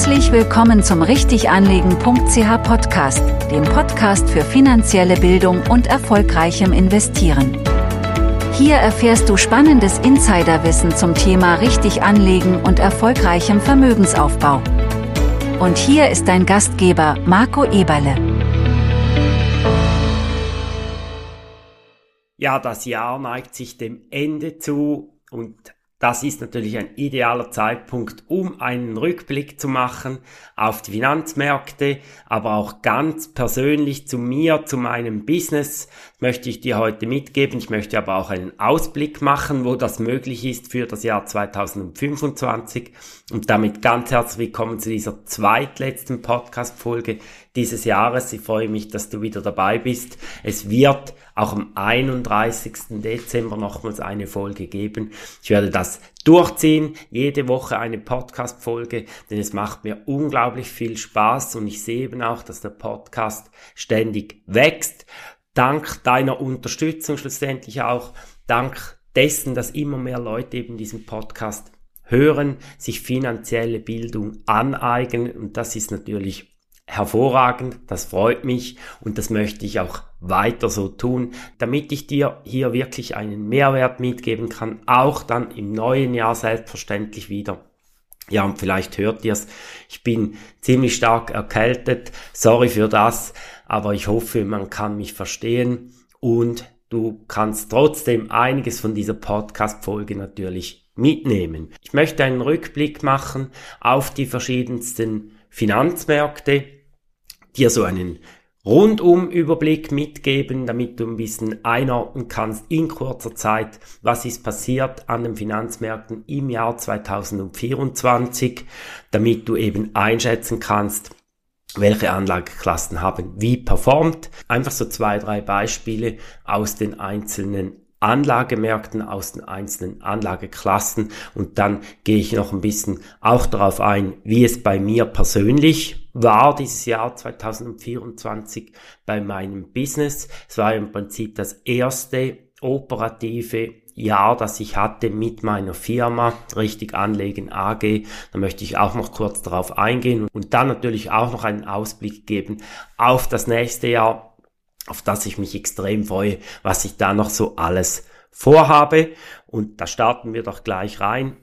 Herzlich willkommen zum Richtiganlegen.ch Podcast, dem Podcast für finanzielle Bildung und erfolgreichem Investieren. Hier erfährst du spannendes Insiderwissen zum Thema richtig anlegen und erfolgreichem Vermögensaufbau. Und hier ist dein Gastgeber Marco Eberle. Ja, das Jahr neigt sich dem Ende zu und das ist natürlich ein idealer Zeitpunkt, um einen Rückblick zu machen auf die Finanzmärkte, aber auch ganz persönlich zu mir, zu meinem Business möchte ich dir heute mitgeben. Ich möchte aber auch einen Ausblick machen, wo das möglich ist für das Jahr 2025 und damit ganz herzlich willkommen zu dieser zweitletzten Podcast-Folge dieses Jahres. Ich freue mich, dass du wieder dabei bist. Es wird auch am 31. Dezember nochmals eine Folge geben. Ich werde das durchziehen, jede Woche eine Podcast-Folge, denn es macht mir unglaublich viel Spaß und ich sehe eben auch, dass der Podcast ständig wächst. Dank deiner Unterstützung schlussendlich auch, dank dessen, dass immer mehr Leute eben diesen Podcast hören, sich finanzielle Bildung aneignen und das ist natürlich hervorragend, das freut mich und das möchte ich auch weiter so tun, damit ich dir hier wirklich einen Mehrwert mitgeben kann, auch dann im neuen Jahr selbstverständlich wieder. Ja, und vielleicht hört ihr es, ich bin ziemlich stark erkältet, sorry für das, aber ich hoffe, man kann mich verstehen und du kannst trotzdem einiges von dieser Podcast-Folge natürlich mitnehmen. Ich möchte einen Rückblick machen auf die verschiedensten Finanzmärkte, dir so einen Rundum-Überblick mitgeben, damit du ein bisschen einordnen kannst in kurzer Zeit, was ist passiert an den Finanzmärkten im Jahr 2024, damit du eben einschätzen kannst, welche Anlageklassen haben wie performt. Einfach so 2-3 Beispiele aus den einzelnen Anlagemärkten, aus den einzelnen Anlageklassen und dann gehe ich noch ein bisschen auch darauf ein, wie es bei mir persönlich war dieses Jahr 2024 bei meinem Business. Es war im Prinzip das erste operative Jahr, das ich hatte mit meiner Firma Richtig Anlegen AG. Da möchte ich auch noch kurz darauf eingehen und dann natürlich auch noch einen Ausblick geben auf das nächste Jahr, auf das ich mich extrem freue, was ich da noch so alles vorhabe. Und da starten wir doch gleich rein.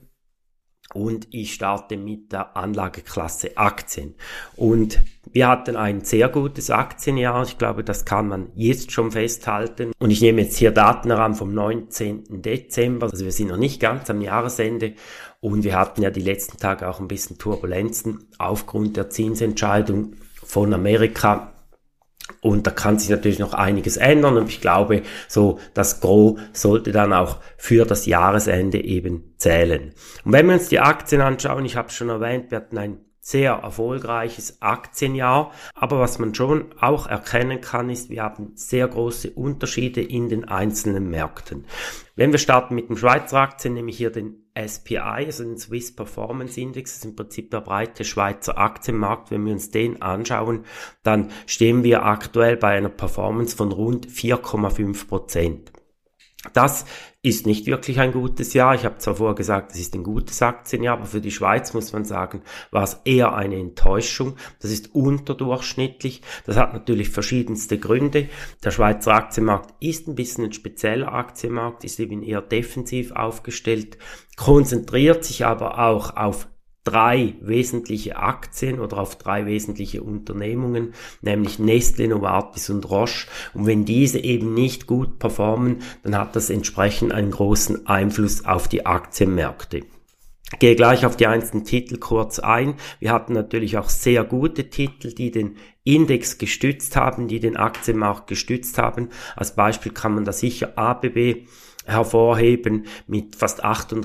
Und ich starte mit der Anlageklasse Aktien. Und wir hatten ein sehr gutes Aktienjahr. Ich glaube, das kann man jetzt schon festhalten. Und ich nehme jetzt hier Daten heran vom 19. Dezember. Also wir sind noch nicht ganz am Jahresende. Und wir hatten ja die letzten Tage auch ein bisschen Turbulenzen aufgrund der Zinsentscheidung von Amerika. Und da kann sich natürlich noch einiges ändern und ich glaube, so das Gros sollte dann auch für das Jahresende eben zählen. Und wenn wir uns die Aktien anschauen, ich habe es schon erwähnt, wir hatten ein sehr erfolgreiches Aktienjahr, aber was man schon auch erkennen kann, ist, wir haben sehr große Unterschiede in den einzelnen Märkten. Wenn wir starten mit dem Schweizer Aktien, nehme ich hier den SPI, also den Swiss Performance Index, das ist im Prinzip der breite Schweizer Aktienmarkt. Wenn wir uns den anschauen, dann stehen wir aktuell bei einer Performance von rund 4,5%. Das ist nicht wirklich ein gutes Jahr. Ich habe zwar vorher gesagt, es ist ein gutes Aktienjahr, aber für die Schweiz muss man sagen, war es eher eine Enttäuschung. Das ist unterdurchschnittlich. Das hat natürlich verschiedenste Gründe. Der Schweizer Aktienmarkt ist ein bisschen ein spezieller Aktienmarkt, ist eben eher defensiv aufgestellt, konzentriert sich aber auch auf 3 wesentliche Aktien oder auf 3 wesentliche Unternehmungen, nämlich Nestlé, Novartis und Roche. Und wenn diese eben nicht gut performen, dann hat das entsprechend einen großen Einfluss auf die Aktienmärkte. Ich gehe gleich auf die einzelnen Titel kurz ein. Wir hatten natürlich auch sehr gute Titel, die den Index gestützt haben, die den Aktienmarkt gestützt haben. Als Beispiel kann man da sicher ABB hervorheben mit fast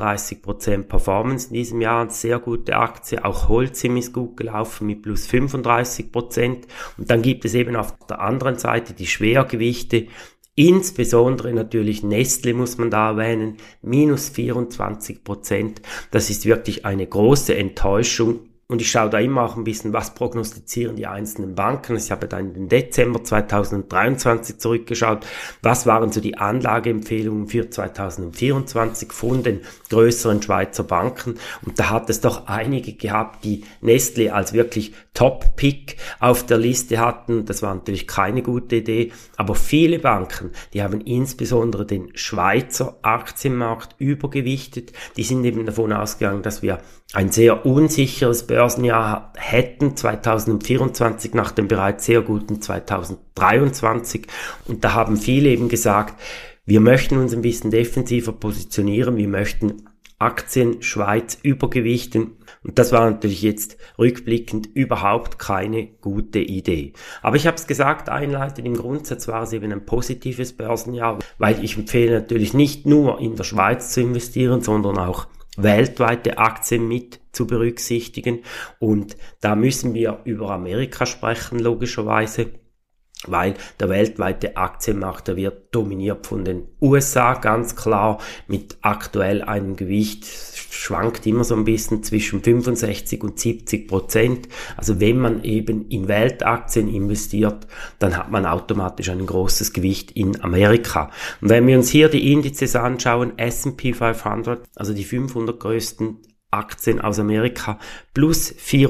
38% Performance in diesem Jahr, eine sehr gute Aktie. Auch Holcim ist gut gelaufen mit plus 35%. Und dann gibt es eben auf der anderen Seite die Schwergewichte, insbesondere natürlich Nestlé muss man da erwähnen, minus 24%. Das ist wirklich eine große Enttäuschung. und ich schaue da immer auch ein bisschen, was prognostizieren die einzelnen Banken. Ich habe dann in den Dezember 2023 zurückgeschaut, was waren so die Anlageempfehlungen für 2024 von den größeren Schweizer Banken. Und da hat es doch einige gehabt, die Nestlé als wirklich Top-Pick auf der Liste hatten. Das war natürlich keine gute Idee, aber viele Banken, die haben insbesondere den Schweizer Aktienmarkt übergewichtet. Die sind eben davon ausgegangen, dass wir ein sehr unsicheres Börsenjahr hätten 2024 nach dem bereits sehr guten 2023. Und da haben viele eben gesagt, wir möchten uns ein bisschen defensiver positionieren, wir möchten Aktien Schweiz übergewichten. Und das war natürlich jetzt rückblickend überhaupt keine gute Idee. Aber ich habe es gesagt, einleitend im Grundsatz war es eben ein positives Börsenjahr, weil ich empfehle natürlich nicht nur in der Schweiz zu investieren, sondern auch weltweite Aktien mit zu berücksichtigen. Und da müssen wir über Amerika sprechen, logischerweise, weil der weltweite Aktienmarkt, der wird dominiert von den USA, ganz klar, mit aktuell einem Gewicht, schwankt immer so ein bisschen zwischen 65% und 70%. Also wenn man eben in Weltaktien investiert, dann hat man automatisch ein großes Gewicht in Amerika. Und wenn wir uns hier die Indizes anschauen, S&P 500, also die 500 größten Aktien aus Amerika, plus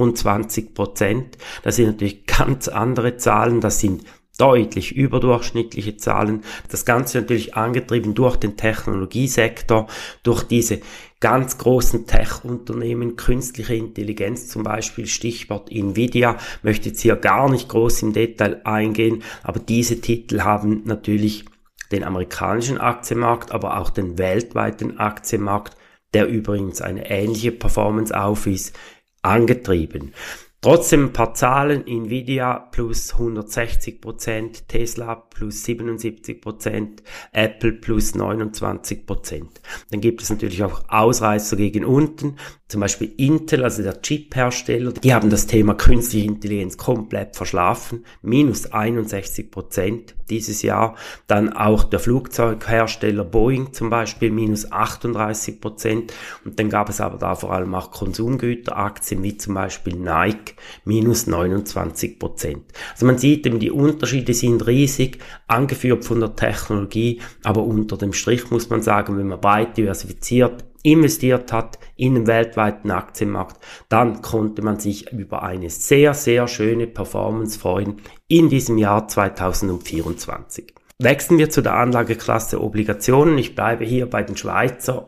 24%. Das sind natürlich ganz andere Zahlen, das sind deutlich überdurchschnittliche Zahlen. Das Ganze natürlich angetrieben durch den Technologiesektor, durch diese ganz großen Tech-Unternehmen, künstliche Intelligenz zum Beispiel, Stichwort Nvidia, möchte jetzt hier gar nicht groß im Detail eingehen, aber diese Titel haben natürlich den amerikanischen Aktienmarkt, aber auch den weltweiten Aktienmarkt, der übrigens eine ähnliche Performance aufwies, angetrieben. Trotzdem ein paar Zahlen, Nvidia plus 160%, Tesla plus 77%, Apple plus 29%. Dann gibt es natürlich auch Ausreißer gegen unten, zum Beispiel Intel, also der Chip-Hersteller, die haben das Thema künstliche Intelligenz komplett verschlafen, minus 61% dieses Jahr. Dann auch der Flugzeughersteller Boeing zum Beispiel, minus 38%. Und dann gab es aber da vor allem auch Konsumgüteraktien, wie zum Beispiel Nike, minus 29%. Also man sieht eben, die Unterschiede sind riesig, angeführt von der Technologie, aber unter dem Strich muss man sagen, wenn man breit diversifiziert investiert hat in den weltweiten Aktienmarkt, dann konnte man sich über eine sehr, sehr schöne Performance freuen in diesem Jahr 2024. Wechseln wir zu der Anlageklasse Obligationen. Ich bleibe hier bei den Schweizer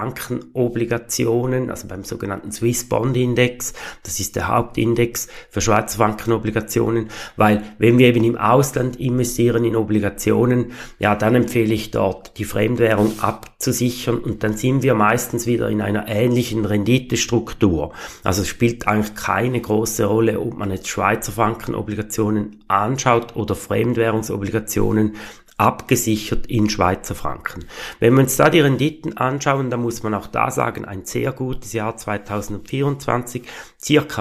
Frankenobligationen, also beim sogenannten Swiss Bond Index. Das ist der Hauptindex für Schweizer Frankenobligationen, weil wenn wir eben im Ausland investieren in Obligationen, ja, dann empfehle ich dort die Fremdwährung abzusichern und dann sind wir meistens wieder in einer ähnlichen Renditestruktur. Also es spielt eigentlich keine große Rolle, ob man jetzt Schweizer Frankenobligationen anschaut oder Fremdwährungsobligationen abgesichert in Schweizer Franken. Wenn wir uns da die Renditen anschauen, dann muss man auch da sagen, ein sehr gutes Jahr 2024, circa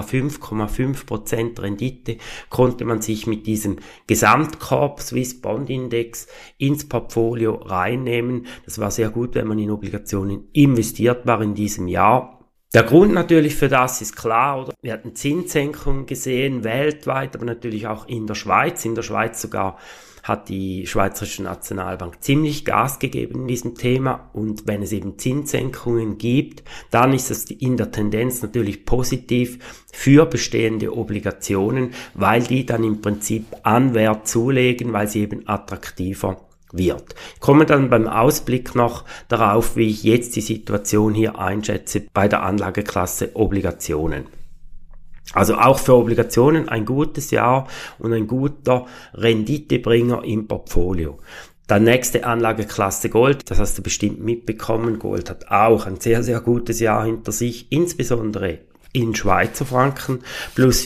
5,5% Rendite konnte man sich mit diesem Gesamtkorb Swiss Bond Index ins Portfolio reinnehmen. Das war sehr gut, wenn man in Obligationen investiert war in diesem Jahr. Der Grund natürlich für das ist klar, oder? Wir hatten Zinssenkungen gesehen, weltweit, aber natürlich auch in der Schweiz. In der Schweiz sogar hat die Schweizerische Nationalbank ziemlich Gas gegeben in diesem Thema. Und wenn es eben Zinssenkungen gibt, dann ist es in der Tendenz natürlich positiv für bestehende Obligationen, weil die dann im Prinzip an Wert zulegen, weil sie eben attraktiver wird. Ich komme dann beim Ausblick noch darauf, wie ich jetzt die Situation hier einschätze bei der Anlageklasse Obligationen. Also auch für Obligationen ein gutes Jahr und ein guter Renditebringer im Portfolio. Dann nächste Anlageklasse Gold, das hast du bestimmt mitbekommen. Gold hat auch ein sehr, sehr gutes Jahr hinter sich, insbesondere in Schweizer Franken, plus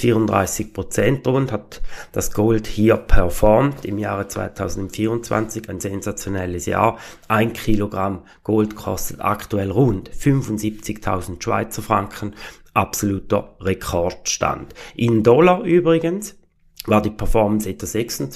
34% und hat das Gold hier performt im Jahre 2024, ein sensationelles Jahr. 1 Kilogramm Gold kostet aktuell rund 75.000 Schweizer Franken, absoluter Rekordstand. In Dollar übrigens war die Performance etwa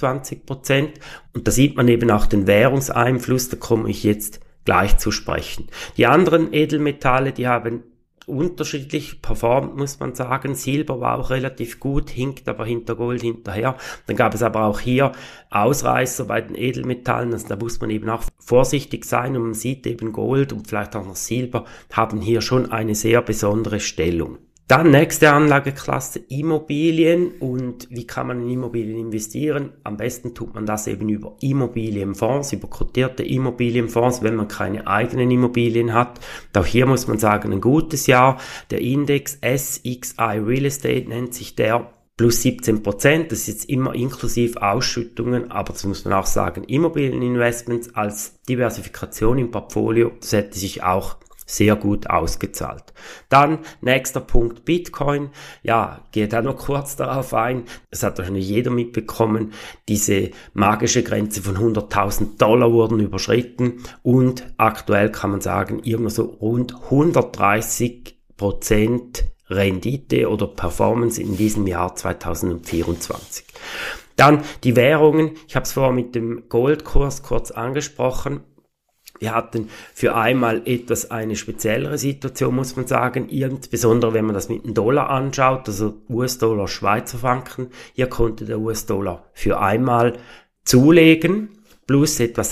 26% und da sieht man eben auch den Währungseinfluss, da komme ich jetzt gleich zu sprechen. Die anderen Edelmetalle, die haben unterschiedlich performt, muss man sagen. Silber war auch relativ gut, hinkt aber hinter Gold hinterher. Dann gab es aber auch hier Ausreißer bei den Edelmetallen, also da muss man eben auch vorsichtig sein und man sieht eben Gold und vielleicht auch noch Silber haben hier schon eine sehr besondere Stellung. Dann nächste Anlageklasse Immobilien und wie kann man in Immobilien investieren? Am besten tut man das eben über Immobilienfonds, über kotierte Immobilienfonds, wenn man keine eigenen Immobilien hat. Auch hier muss man sagen, ein gutes Jahr. Der Index SXI Real Estate nennt sich der, plus 17%. Das ist jetzt immer inklusiv Ausschüttungen, aber das muss man auch sagen, Immobilieninvestments als Diversifikation im Portfolio, das hätte sich auch sehr gut ausgezahlt. Dann nächster Punkt Bitcoin. Ja, gehe da noch kurz darauf ein. Das hat wahrscheinlich jeder mitbekommen. Diese magische Grenze von $100.000 wurden überschritten und aktuell kann man sagen, irgendwo so rund 130% Rendite oder Performance in diesem Jahr 2024. Dann die Währungen. Ich habe es vorher mit dem Goldkurs kurz angesprochen. Wir hatten für einmal etwas eine speziellere Situation, muss man sagen, insbesondere wenn man das mit dem Dollar anschaut, also US-Dollar, Schweizer Franken. Hier konnte der US-Dollar für einmal zulegen, plus etwa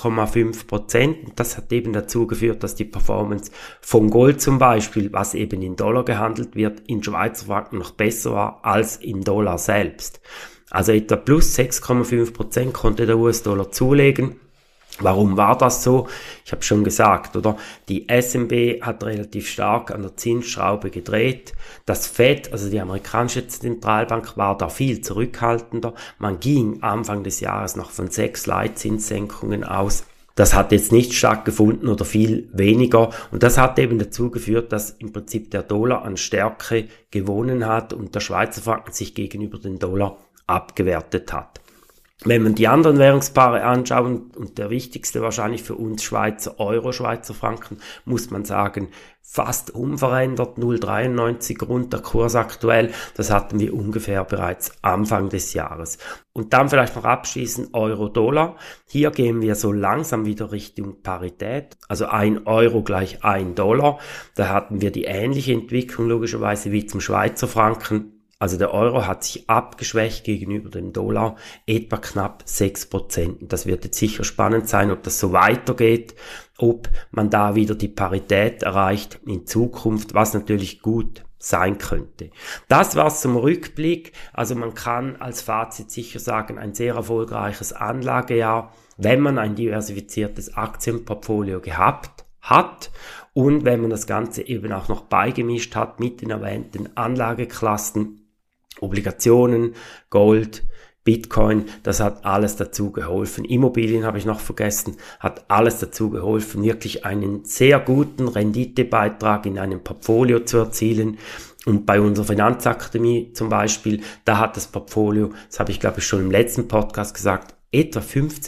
6,5%. Das hat eben dazu geführt, dass die Performance von Gold zum Beispiel, was eben in Dollar gehandelt wird, in Schweizer Franken noch besser war als in Dollar selbst. Also etwa plus 6,5% konnte der US-Dollar zulegen. Warum war das so? Ich habe schon gesagt, oder? Die SNB hat relativ stark an der Zinsschraube gedreht. Das Fed, also die amerikanische Zentralbank, war da viel zurückhaltender. Man ging Anfang des Jahres noch von 6 Leitzinssenkungen aus. Das hat jetzt nicht stattgefunden oder viel weniger. Und das hat eben dazu geführt, dass im Prinzip der Dollar an Stärke gewonnen hat und der Schweizer Franken sich gegenüber dem Dollar abgewertet hat. Wenn man die anderen Währungspaare anschaut, und der wichtigste wahrscheinlich für uns Schweizer Euro, Schweizer Franken, muss man sagen, fast unverändert, 0,93 rund der Kurs aktuell. Das hatten wir ungefähr bereits Anfang des Jahres. Und dann vielleicht noch abschließend Euro-Dollar. Hier gehen wir so langsam wieder Richtung Parität, also 1 Euro gleich 1 Dollar. Da hatten wir die ähnliche Entwicklung logischerweise wie zum Schweizer Franken. Also der Euro hat sich abgeschwächt gegenüber dem Dollar, etwa knapp 6%. Das wird jetzt sicher spannend sein, ob das so weitergeht, ob man da wieder die Parität erreicht in Zukunft, was natürlich gut sein könnte. Das war's zum Rückblick. Also man kann als Fazit sicher sagen, ein sehr erfolgreiches Anlagejahr, wenn man ein diversifiziertes Aktienportfolio gehabt hat. Und wenn man das Ganze eben auch noch beigemischt hat mit den erwähnten Anlageklassen, Obligationen, Gold, Bitcoin, das hat alles dazu geholfen. Immobilien habe ich noch vergessen, hat alles dazu geholfen, wirklich einen sehr guten Renditebeitrag in einem Portfolio zu erzielen. Und bei unserer Finanzakademie zum Beispiel, da hat das Portfolio, das habe ich glaube ich schon im letzten Podcast gesagt, etwa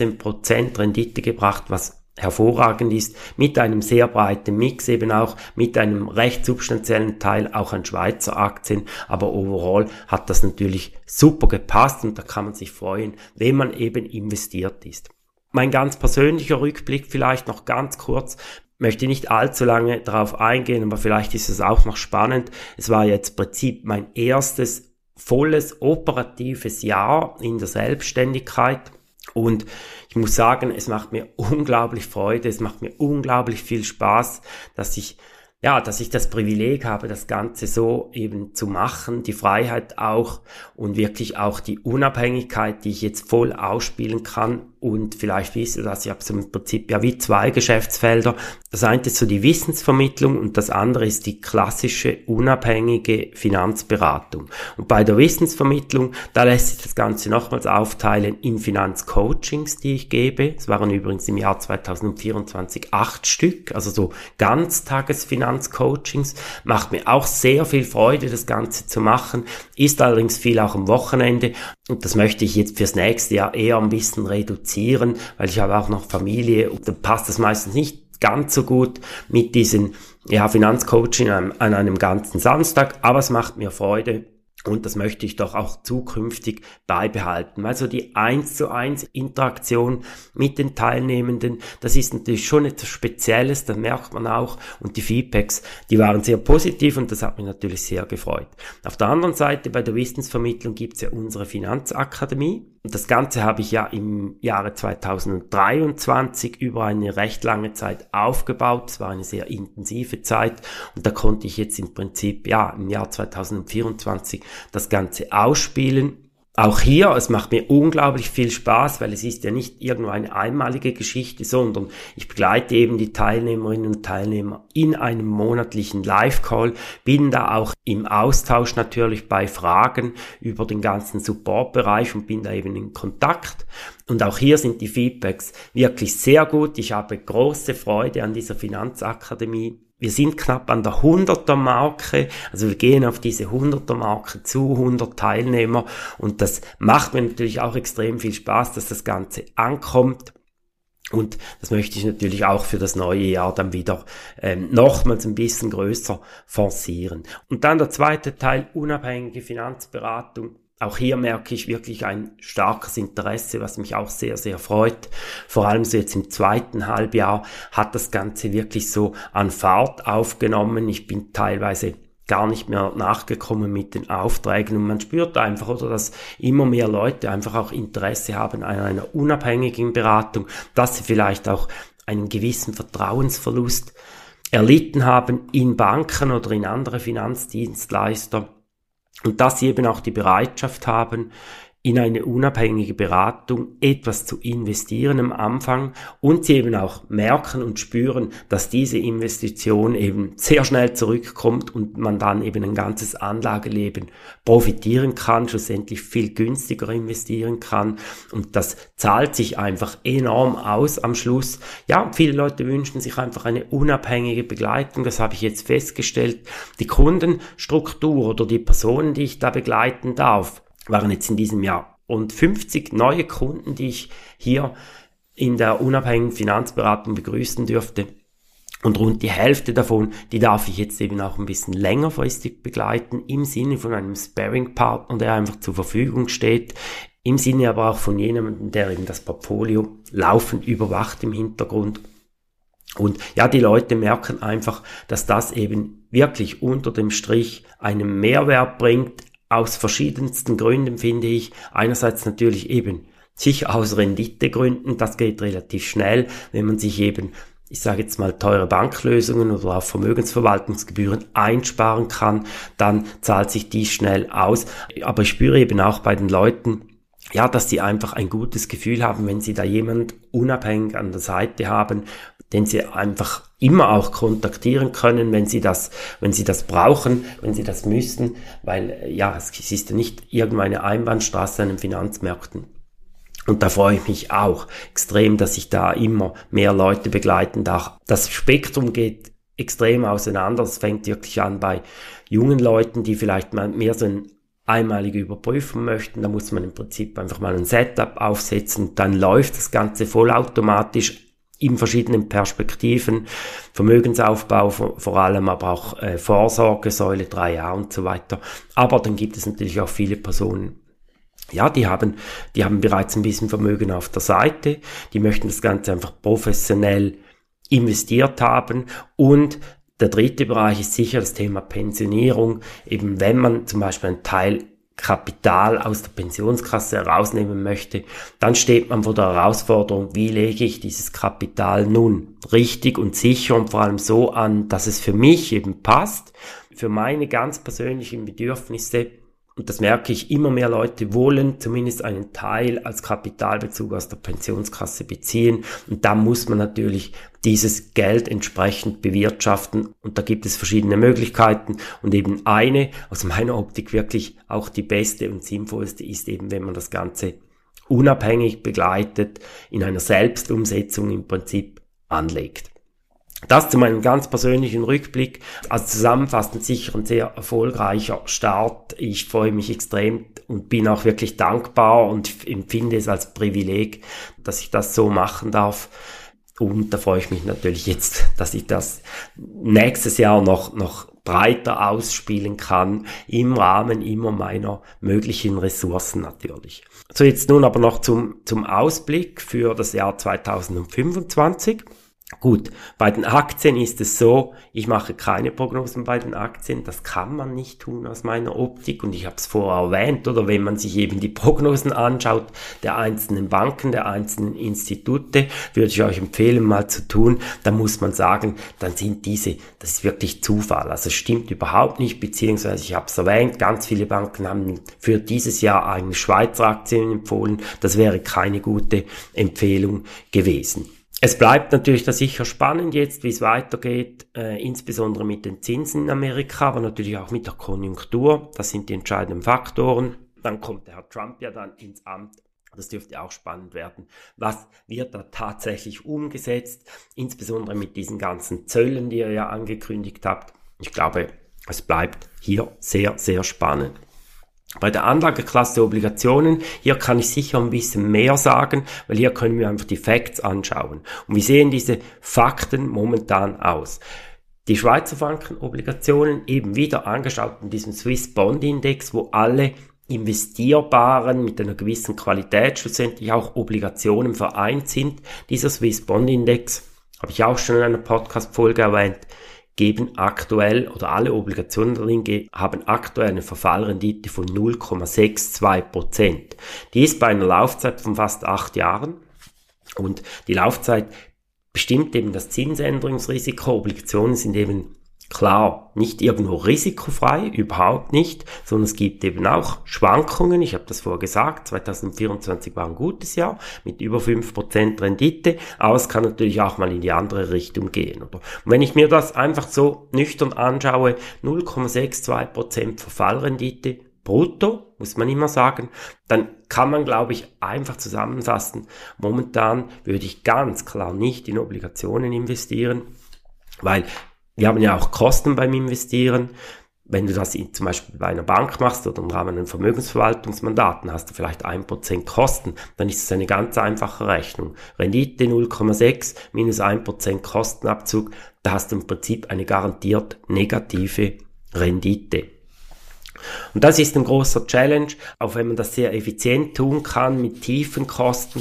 15% Rendite gebracht, was hervorragend ist, mit einem sehr breiten Mix, eben auch mit einem recht substanziellen Teil auch an Schweizer Aktien, aber overall hat das natürlich super gepasst und da kann man sich freuen, wenn man eben investiert ist. Mein ganz persönlicher Rückblick vielleicht noch ganz kurz, möchte nicht allzu lange darauf eingehen, aber vielleicht ist es auch noch spannend. Es war jetzt im Prinzip mein erstes volles operatives Jahr in der Selbstständigkeit. Und ich muss sagen, es macht mir unglaublich Freude, es macht mir unglaublich viel Spaß, dass ich das Privileg habe, das Ganze so eben zu machen, die Freiheit auch und wirklich auch die Unabhängigkeit, die ich jetzt voll ausspielen kann. Und vielleicht wisst ihr das, ich habe so im Prinzip ja wie 2 Geschäftsfelder. Das eine ist so die Wissensvermittlung und das andere ist die klassische, unabhängige Finanzberatung. Und bei der Wissensvermittlung, da lässt sich das Ganze nochmals aufteilen in Finanzcoachings, die ich gebe. Es waren übrigens im Jahr 2024 8 Stück, also so Ganztagesfinanzcoachings. Macht mir auch sehr viel Freude, das Ganze zu machen, ist allerdings viel auch am Wochenende. Und das möchte ich jetzt fürs nächste Jahr eher ein bisschen reduzieren, weil ich habe auch noch Familie und dann passt das meistens nicht ganz so gut mit diesen Finanzcoaching an einem ganzen Samstag, aber es macht mir Freude Und das möchte ich doch auch zukünftig beibehalten. Also die 1:1 Interaktion mit den Teilnehmenden, das ist natürlich schon etwas Spezielles, das merkt man auch. Und die Feedbacks, die waren sehr positiv und das hat mich natürlich sehr gefreut. Auf der anderen Seite, bei der Wissensvermittlung gibt es ja unsere Finanzakademie. Und das Ganze habe ich ja im Jahre 2023 über eine recht lange Zeit aufgebaut. Es war eine sehr intensive Zeit und da konnte ich jetzt im Prinzip, im Jahr 2024 das Ganze ausspielen. Auch hier, es macht mir unglaublich viel Spaß, weil es ist ja nicht irgendwo eine einmalige Geschichte, sondern ich begleite eben die Teilnehmerinnen und Teilnehmer in einem monatlichen Live-Call, bin da auch im Austausch natürlich bei Fragen über den ganzen Support-Bereich und bin da eben in Kontakt. Und auch hier sind die Feedbacks wirklich sehr gut. Ich habe große Freude an dieser Finanzakademie. Wir sind knapp an der 100er-Marke, also wir gehen auf diese 100er-Marke zu, 100 Teilnehmer und das macht mir natürlich auch extrem viel Spaß, dass das Ganze ankommt und das möchte ich natürlich auch für das neue Jahr dann wieder nochmals ein bisschen größer forcieren. Und dann der zweite Teil, unabhängige Finanzberatung. Auch hier merke ich wirklich ein starkes Interesse, was mich auch sehr, sehr freut. Vor allem so jetzt im zweiten Halbjahr hat das Ganze wirklich so an Fahrt aufgenommen. Ich bin teilweise gar nicht mehr nachgekommen mit den Aufträgen und man spürt einfach, oder, dass immer mehr Leute einfach auch Interesse haben an einer unabhängigen Beratung, dass sie vielleicht auch einen gewissen Vertrauensverlust erlitten haben in Banken oder in andere Finanzdienstleister. Und dass sie eben auch die Bereitschaft haben, in eine unabhängige Beratung etwas zu investieren am Anfang und sie eben auch merken und spüren, dass diese Investition eben sehr schnell zurückkommt und man dann eben ein ganzes Anlageleben profitieren kann, schlussendlich viel günstiger investieren kann und das zahlt sich einfach enorm aus am Schluss. Ja, viele Leute wünschen sich einfach eine unabhängige Begleitung, das habe ich jetzt festgestellt. Die Kundenstruktur oder die Personen, die ich da begleiten darf, waren jetzt in diesem Jahr und 50 neue Kunden, die ich hier in der unabhängigen Finanzberatung begrüßen dürfte. Und rund die Hälfte davon, die darf ich jetzt eben auch ein bisschen längerfristig begleiten, im Sinne von einem Sparring-Partner, der einfach zur Verfügung steht, im Sinne aber auch von jemandem, der eben das Portfolio laufend überwacht im Hintergrund. Und ja, die Leute merken einfach, dass das eben wirklich unter dem Strich einen Mehrwert bringt, aus verschiedensten Gründen, finde ich. Einerseits natürlich eben sicher aus Renditegründen, das geht relativ schnell, wenn man sich eben, ich sage jetzt mal, teure Banklösungen oder auch Vermögensverwaltungsgebühren einsparen kann, dann zahlt sich dies schnell aus. Aber ich spüre eben auch bei den Leuten, ja, dass sie einfach ein gutes Gefühl haben, wenn sie da jemand unabhängig an der Seite haben, den sie einfach immer auch kontaktieren können, wenn sie das brauchen, wenn sie das müssen, weil ja, es ist ja nicht irgendeine Einbahnstraße an den Finanzmärkten. Und da freue ich mich auch extrem, dass ich da immer mehr Leute begleiten darf. Das Spektrum geht extrem auseinander. Es fängt wirklich an bei jungen Leuten, die vielleicht mal mehr so eine einmalige Überprüfung möchten. Da muss man im Prinzip einfach mal ein Setup aufsetzen. Dann läuft das Ganze vollautomatisch in verschiedenen Perspektiven, Vermögensaufbau vor allem, aber auch Vorsorge, Säule 3a und so weiter. Aber dann gibt es natürlich auch viele Personen, ja, die haben bereits ein bisschen Vermögen auf der Seite, die möchten das Ganze einfach professionell investiert haben. Und der dritte Bereich ist sicher das Thema Pensionierung, eben wenn man zum Beispiel einen Teil Kapital aus der Pensionskasse herausnehmen möchte, dann steht man vor der Herausforderung, wie lege ich dieses Kapital nun richtig und sicher und vor allem so an, dass es für mich eben passt, für meine ganz persönlichen Bedürfnisse. Und das merke ich, immer mehr Leute wollen zumindest einen Teil als Kapitalbezug aus der Pensionskasse beziehen. Und da muss man natürlich dieses Geld entsprechend bewirtschaften. Und da gibt es verschiedene Möglichkeiten. Und eben eine, aus meiner Optik wirklich auch die beste und sinnvollste, ist eben, wenn man das Ganze unabhängig begleitet, in einer Selbstumsetzung im Prinzip anlegt. Das zu meinem ganz persönlichen Rückblick. Also zusammenfassend sicher ein sehr erfolgreicher Start. Ich freue mich extrem und bin auch wirklich dankbar und empfinde es als Privileg, dass ich das so machen darf. Und da freue ich mich natürlich jetzt, dass ich das nächstes Jahr noch breiter ausspielen kann, im Rahmen immer meiner möglichen Ressourcen natürlich. So, jetzt nun aber noch zum Ausblick für das Jahr 2025. Gut, bei den Aktien ist es so, ich mache keine Prognosen bei den Aktien, das kann man nicht tun aus meiner Optik und ich habe es vorher erwähnt, oder wenn man sich eben die Prognosen anschaut der einzelnen Banken, der einzelnen Institute, würde ich euch empfehlen mal zu tun, dann muss man sagen, dann sind das ist wirklich Zufall, also es stimmt überhaupt nicht, beziehungsweise ich habe es erwähnt, ganz viele Banken haben für dieses Jahr eigentlich Schweizer Aktien empfohlen, das wäre keine gute Empfehlung gewesen. Es bleibt natürlich da sicher spannend jetzt, wie es weitergeht, insbesondere mit den Zinsen in Amerika, aber natürlich auch mit der Konjunktur. Das sind die entscheidenden Faktoren. Dann kommt der Herr Trump ja dann ins Amt. Das dürfte auch spannend werden. Was wird da tatsächlich umgesetzt, insbesondere mit diesen ganzen Zöllen, die ihr ja angekündigt habt? Ich glaube, es bleibt hier sehr, sehr spannend. Bei der Anlageklasse Obligationen, hier kann ich sicher ein bisschen mehr sagen, weil hier können wir einfach die Facts anschauen. Und wie sehen diese Fakten momentan aus? Die Schweizer Franken-Obligationen eben wieder angeschaut in diesem Swiss Bond Index, wo alle investierbaren, mit einer gewissen Qualität schlussendlich auch Obligationen vereint sind. Dieser Swiss Bond Index, habe ich auch schon in einer Podcast-Folge erwähnt, geben aktuell, oder alle Obligationen darin haben aktuell eine Verfallrendite von 0,62%. Die ist bei einer Laufzeit von fast 8 Jahren und die Laufzeit bestimmt eben das Zinsänderungsrisiko. Obligationen sind eben klar nicht irgendwo risikofrei, überhaupt nicht, sondern es gibt eben auch Schwankungen. Ich habe das vorher gesagt, 2024 war ein gutes Jahr mit über 5% Rendite, aber es kann natürlich auch mal in die andere Richtung gehen. Oder? Und wenn ich mir das einfach so nüchtern anschaue, 0,62% Verfallrendite brutto, muss man immer sagen, dann kann man, glaube ich, einfach zusammenfassen, momentan würde ich ganz klar nicht in Obligationen investieren, weil wir haben ja auch Kosten beim Investieren. Wenn du das zum Beispiel bei einer Bank machst oder im Rahmen eines Vermögensverwaltungsmandaten, hast du vielleicht 1% Kosten. Dann ist es eine ganz einfache Rechnung. Rendite 0,6 minus 1% Kostenabzug. Da hast du im Prinzip eine garantiert negative Rendite. Und das ist ein großer Challenge, auch wenn man das sehr effizient tun kann mit tiefen Kosten.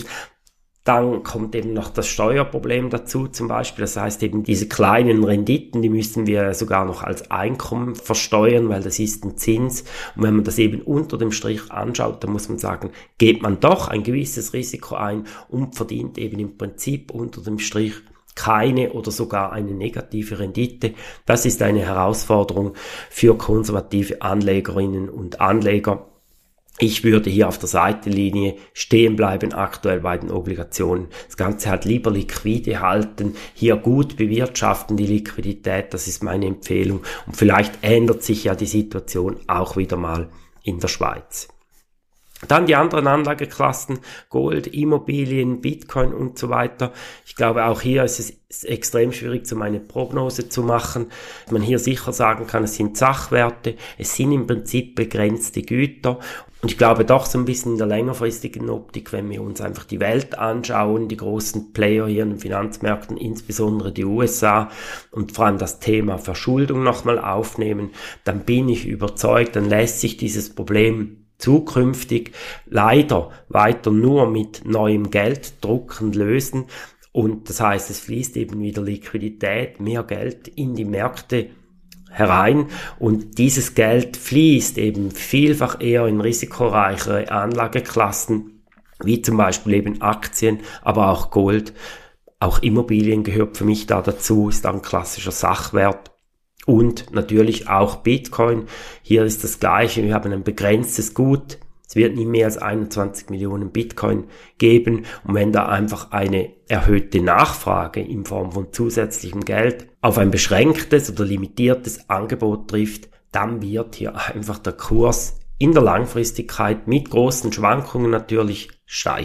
Dann kommt eben noch das Steuerproblem dazu zum Beispiel. Das heißt eben diese kleinen Renditen, die müssen wir sogar noch als Einkommen versteuern, weil das ist ein Zins. Und wenn man das eben unter dem Strich anschaut, dann muss man sagen, geht man doch ein gewisses Risiko ein und verdient eben im Prinzip unter dem Strich keine oder sogar eine negative Rendite. Das ist eine Herausforderung für konservative Anlegerinnen und Anleger. Ich würde hier auf der Seitenlinie stehen bleiben, aktuell bei den Obligationen. Das Ganze halt lieber liquide halten, hier gut bewirtschaften die Liquidität, das ist meine Empfehlung. Und vielleicht ändert sich ja die Situation auch wieder mal in der Schweiz. Dann die anderen Anlageklassen, Gold, Immobilien, Bitcoin und so weiter. Ich glaube, auch hier ist es extrem schwierig, eine Prognose zu machen. Man hier sicher sagen kann, es sind Sachwerte, es sind im Prinzip begrenzte Güter. Und ich glaube doch so ein bisschen in der längerfristigen Optik, wenn wir uns einfach die Welt anschauen, die großen Player hier in den Finanzmärkten, insbesondere die USA und vor allem das Thema Verschuldung nochmal aufnehmen, dann bin ich überzeugt, dann lässt sich dieses Problem zukünftig leider weiter nur mit neuem Gelddrucken lösen. Und das heißt, es fließt eben wieder Liquidität, mehr Geld in die Märkte herein und dieses Geld fließt eben vielfach eher in risikoreichere Anlageklassen, wie zum Beispiel eben Aktien, aber auch Gold, auch Immobilien gehört für mich da dazu, ist ein klassischer Sachwert. Und natürlich auch Bitcoin. Hier ist das Gleiche. Wir haben ein begrenztes Gut. Es wird nie mehr als 21 Millionen Bitcoin geben. Und wenn da einfach eine erhöhte Nachfrage in Form von zusätzlichem Geld auf ein beschränktes oder limitiertes Angebot trifft, dann wird hier einfach der Kurs in der Langfristigkeit mit großen Schwankungen natürlich steigen.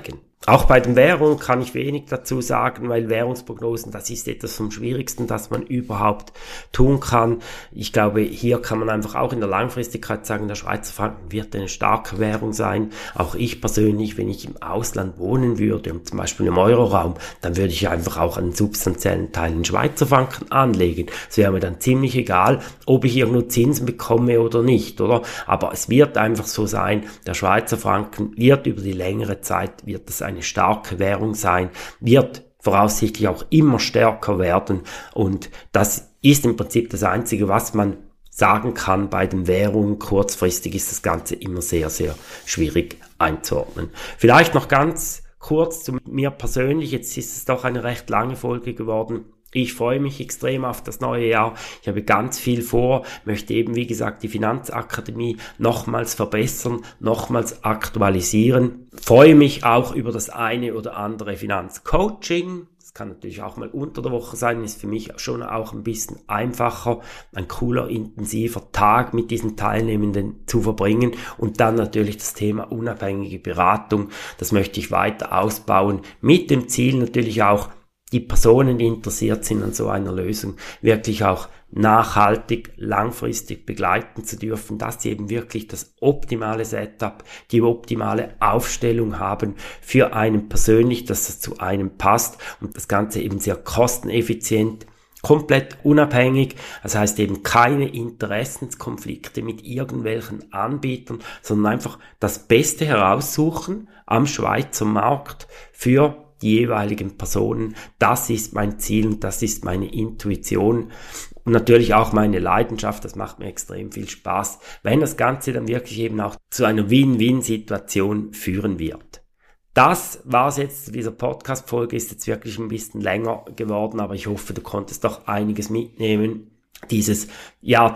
Auch bei den Währungen kann ich wenig dazu sagen, weil Währungsprognosen, das ist etwas vom Schwierigsten, das man überhaupt tun kann. Ich glaube, hier kann man einfach auch in der Langfristigkeit sagen, der Schweizer Franken wird eine starke Währung sein. Auch ich persönlich, wenn ich im Ausland wohnen würde, und zum Beispiel im Euroraum, dann würde ich einfach auch einen substanziellen Teil in Schweizer Franken anlegen. Es wäre mir dann ziemlich egal, ob ich irgendwo Zinsen bekomme oder nicht, oder? Aber es wird einfach so sein, der Schweizer Franken wird über die längere Zeit, wird es eine starke Währung sein, wird voraussichtlich auch immer stärker werden, und das ist im Prinzip das Einzige, was man sagen kann bei den Währungen. Kurzfristig ist das Ganze immer sehr, sehr schwierig einzuordnen. Vielleicht noch ganz kurz zu mir persönlich, jetzt ist es doch eine recht lange Folge geworden. Ich freue mich extrem auf das neue Jahr. Ich habe ganz viel vor, möchte eben, wie gesagt, die Finanzakademie nochmals verbessern, nochmals aktualisieren. Freue mich auch über das eine oder andere Finanzcoaching. Das kann natürlich auch mal unter der Woche sein, ist für mich schon auch ein bisschen einfacher, ein cooler, intensiver Tag mit diesen Teilnehmenden zu verbringen. Und dann natürlich das Thema unabhängige Beratung. Das möchte ich weiter ausbauen, mit dem Ziel natürlich auch, die Personen, die interessiert sind an so einer Lösung, wirklich auch nachhaltig, langfristig begleiten zu dürfen, dass sie eben wirklich das optimale Setup, die optimale Aufstellung haben für einen persönlich, dass es zu einem passt und das Ganze eben sehr kosteneffizient, komplett unabhängig, das heißt eben keine Interessenskonflikte mit irgendwelchen Anbietern, sondern einfach das Beste heraussuchen am Schweizer Markt für die jeweiligen Personen. Das ist mein Ziel und das ist meine Intuition und natürlich auch meine Leidenschaft. Das macht mir extrem viel Spaß, wenn das Ganze dann wirklich eben auch zu einer Win-Win-Situation führen wird. Das war's jetzt. Diese Podcast-Folge ist jetzt wirklich ein bisschen länger geworden, aber ich hoffe, du konntest doch einiges mitnehmen. Dieses Jahr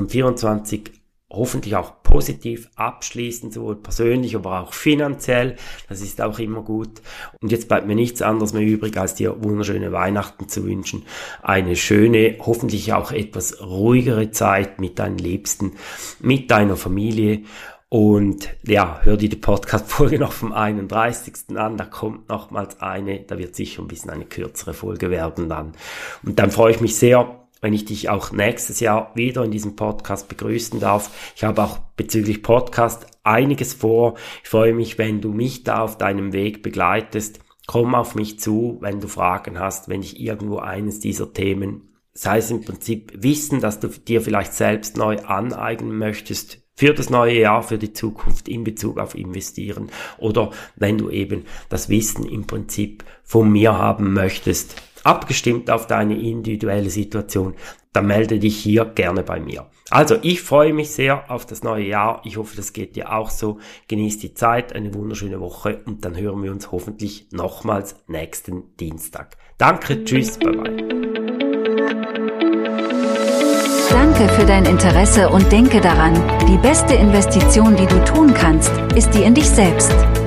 2024 hoffentlich auch positiv abschließen, sowohl persönlich, aber auch finanziell. Das ist auch immer gut. Und jetzt bleibt mir nichts anderes mehr übrig, als dir wunderschöne Weihnachten zu wünschen. Eine schöne, hoffentlich auch etwas ruhigere Zeit mit deinen Liebsten, mit deiner Familie. Und ja, hör dir die Podcast-Folge noch vom 31. an, da kommt nochmals eine, da wird sicher ein bisschen eine kürzere Folge werden dann. Und dann freue ich mich sehr, wenn ich dich auch nächstes Jahr wieder in diesem Podcast begrüßen darf. Ich habe auch bezüglich Podcast einiges vor. Ich freue mich, wenn du mich da auf deinem Weg begleitest. Komm auf mich zu, wenn du Fragen hast, wenn ich irgendwo eines dieser Themen, sei es im Prinzip Wissen, dass du dir vielleicht selbst neu aneignen möchtest, für das neue Jahr, für die Zukunft in Bezug auf Investieren, oder wenn du eben das Wissen im Prinzip von mir haben möchtest, abgestimmt auf deine individuelle Situation, dann melde dich hier gerne bei mir. Also, ich freue mich sehr auf das neue Jahr. Ich hoffe, das geht dir auch so. Genieß die Zeit, eine wunderschöne Woche und dann hören wir uns hoffentlich nochmals nächsten Dienstag. Danke, tschüss, bye bye. Danke für dein Interesse und denke daran, die beste Investition, die du tun kannst, ist die in dich selbst.